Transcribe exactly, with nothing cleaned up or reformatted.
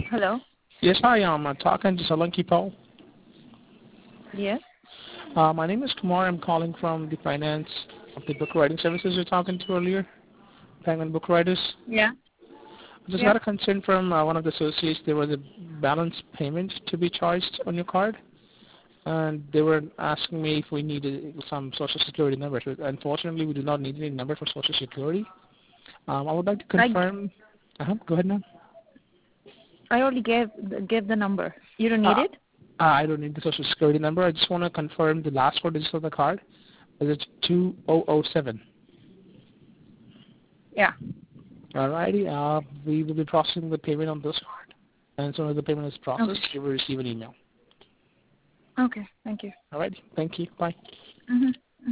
Hello? Yes, hi. I'm uh, talking to Solanki Paul. Yes? Uh, my name is Kumar. I'm calling from the finance of the book writing services you're talking to earlier. Penguin Book Writers. Yeah? I just Yeah? got a concern from uh, one of the associates. There was a balance payment to be charged on your card, and they were asking me if we needed some Social Security number. So unfortunately, we do not need any number for Social Security. Um, I would like to I, confirm. Uh-huh, go ahead now. I already gave, gave the number. You don't need Uh, it? uh, I don't need the Social Security number. I just want to confirm the last four digits of the card. It's two thousand seven. Yeah. Alrighty, uh, we will be processing the payment on this card. And as soon as the payment is Okay. processed, you will receive an email. Okay. Thank you. Alrighty, thank you. Bye. Mm-hmm.